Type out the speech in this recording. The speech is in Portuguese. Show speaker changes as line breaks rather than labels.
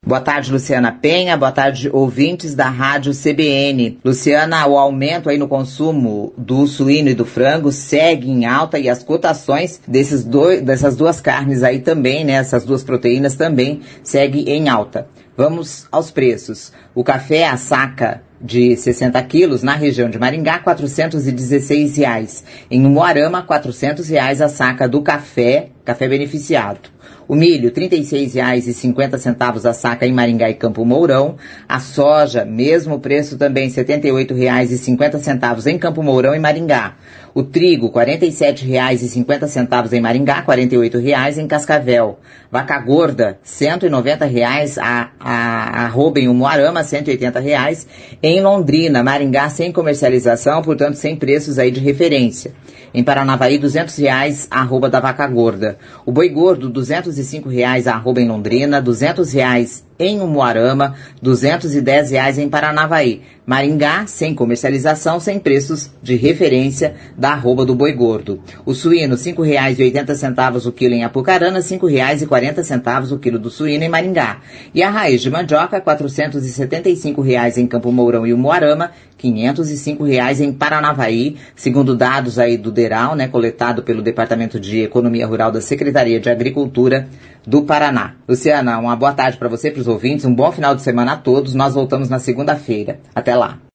Boa tarde, Luciana Penha. Boa tarde, ouvintes da Rádio CBN. Luciana, o aumento aí no consumo do suíno e do frango segue em alta e as cotações dessas duas carnes aí também, né? Essas duas proteínas também seguem em alta. Vamos aos preços. O café, a saca de 60 quilos, na região de Maringá, R$ 416. Em Umuarama, R$ 400 a saca do café beneficiado. O milho, R$ 36,50 a saca em Maringá e Campo Mourão. A soja, mesmo preço também, R$ 78,50 em Campo Mourão e Maringá. O trigo, R$ 47,50 em Maringá, R$ 48 em Cascavel. Vaca gorda, R$ 190 a arroba em Umuarama, R$ 180 em Londrina. Maringá sem comercialização, portanto sem preços aí de referência. Em Paranavaí, R$ 200 a arroba da vaca gorda. O boi gordo, R$ 205 a arroba em Londrina, R$ 200 em Umuarama, R$ 210 em Paranavaí. Maringá, sem comercialização, sem preços de referência da arroba do boi gordo. O suíno, R$ 5,80 o quilo em Apucarana, R$ 5,40 o quilo do suíno em Maringá. E a raiz de mandioca, R$ 475 em Campo Mourão e Umuarama, R$ 505 em Paranavaí, segundo dados aí do DERAL, né, coletado pelo Departamento de Economia Rural da Secretaria de Agricultura do Paraná. Luciana, uma boa tarde para você, para os ouvintes, um bom final de semana a todos. Nós voltamos na segunda-feira. Até lá.